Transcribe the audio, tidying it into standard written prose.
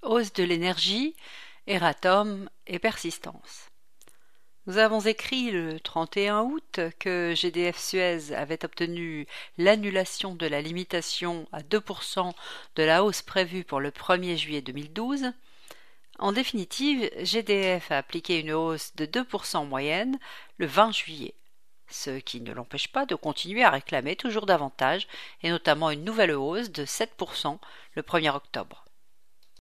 Hausse de l'énergie, erratum et persistance. Nous avons écrit le 31 août que GDF Suez avait obtenu l'annulation de la limitation à 2% de la hausse prévue pour le 1er juillet 2012. En définitive, GDF a appliqué une hausse de 2% moyenne le 20 juillet, ce qui ne l'empêche pas de continuer à réclamer toujours davantage, et notamment une nouvelle hausse de 7% le 1er octobre.